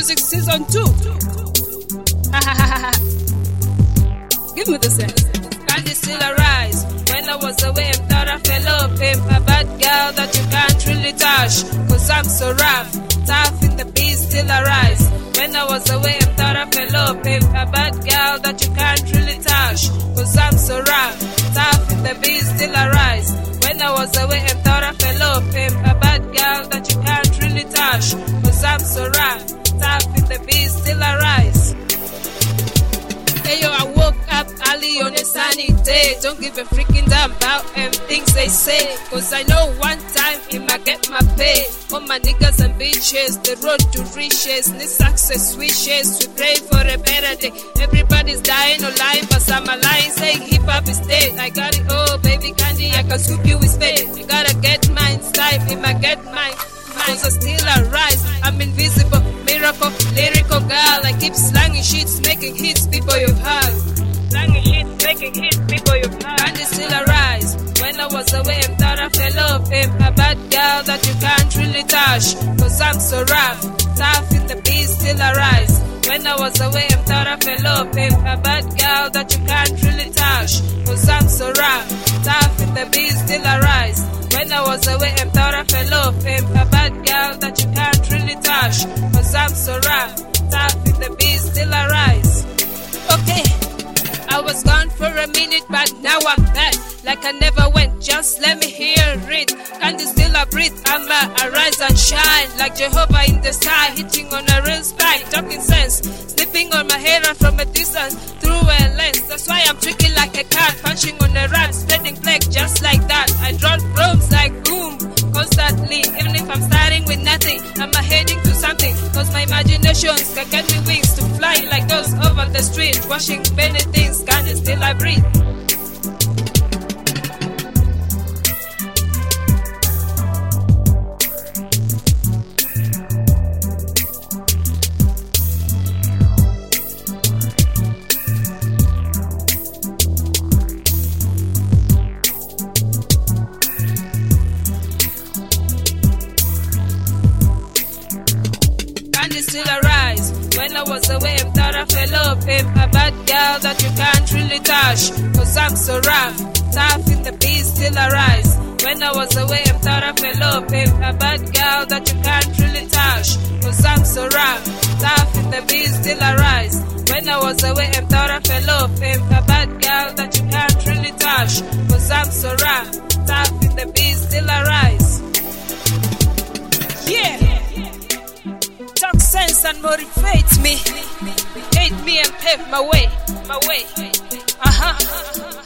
Music Season 2. Give me the sense. Candy still arise. When I was away, I thought I fell off. Him, a bad girl that you can't really touch. Cause I'm so rough, tough in the beast still arise. When I was away, I thought I fell off. Him, a bad girl that you can't really touch. Cause I'm so rough, tough in the beast still arise. When I was away, I thought I fell off. Him, a bad girl that you can't really touch. Cause I'm so rough, tough in the beast still arise. Hey yo, I woke up early on a sunny day. Don't give a freaking damn about things they say. Cause I know one time he might get my pay. All my niggas and bitches, the road to riches. Need success wishes, we pray for a better day. Everybody's dying or lying, but some are lying, saying hip hop is dead. I got it all, baby candy, I can scoop you with spade. You gotta get mine, life, he might get mine. Cause I still arise, I'm invisible, miracle, lyrical girl. I keep slanging shits, making hits, people you've heard. Slanging shits, making hits, people you've heard. And it still arise. When I was away, I thought I fell off him. A bad girl that you can't really touch. Cause I'm so rough, tough in the beast still arise. When I was away, I thought I fell off him. A bad girl that you can't really touch. Cause I'm so rough, tough in the beast still arise. When I was away, I thought I fell off him. A bad girl that you can't really touch. Cause I'm so rough, tough in the beast still arise. Okay, I was gone for a minute, but now I'm back. Like I never went, just let me hear it. Candy still I breathe, I'ma arise and shine. Like Jehovah in the sky, hitting on a real spike. Talking sense, slipping on my hair and from a distance, through a lens. That's why I'm tricky like a cat, punching on a rat, spreading plague just like that. I drop brooms like boom, constantly. Even if I'm starting with nothing, I'm heading to something. Cause my imaginations can get me wings to fly like those over the street. Washing many things, candy still I breathe. Still arise. When I was away, I thought I fell off him. A bad girl that you can't really touch. Cause I'm so rough, tough in the beast still arise. When I was away, I thought I fell off him. A bad girl that you can't really touch. Cause I'm so rough, tough in the beast still arise. When I was away, I thought I fell off him. A bad girl that you can't really touch. Cause I'm so rough, tough in the beast still arise. Yeah. Talk sense and motivate me. Hate me and pave my way.